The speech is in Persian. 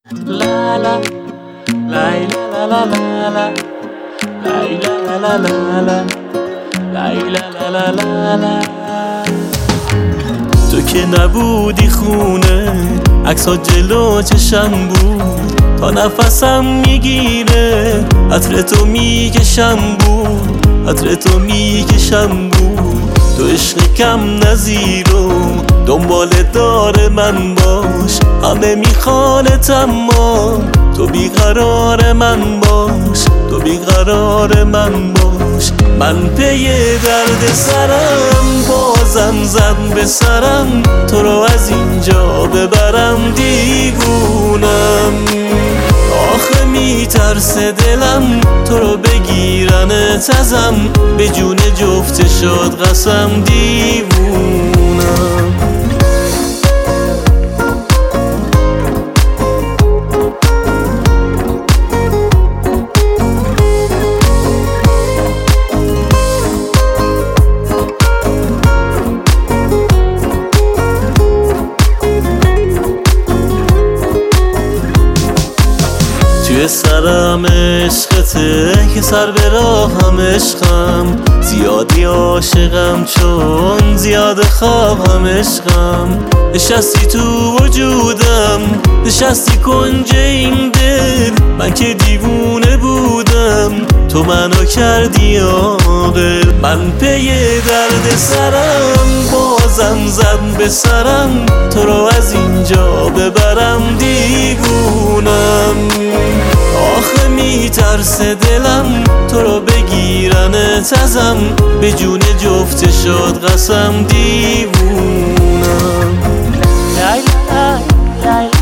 La la, la la la la la, la la la la la, la la la la. تو که نبودی خونه عکس‌ها جلو چشم بود، تا نفسم میگیره عطر تو میکشم بود، عطر تو میکشم بود. تو عشق کم نظیر و دنبال دار من باش، همه میخوانت اما تو بیقرار من باش، تو بیقرار من باش. من پی درد سرم بازم زد به سرم، تو رو از اینجا ببرم دیوونم. آخه میترسه دلم تو رو بگیرنت ازم، به جون جفت شد قسم دیوونم. توی سرم عشقته که سر به راهم عشقم، زیادی عاشقم چون زیاد خوابم عشقم. نشستی تو وجودم، نشستی کنج این دل، من که دیوونه بودم تو منو کردی عاقل. من پی درد سرم بازم زد به سرم، تو رو از اینجا ببرم دیوونم. آخه میترسه دلم تو رو بگیرنت ازم، به جون جفت شد قسم دیوونم.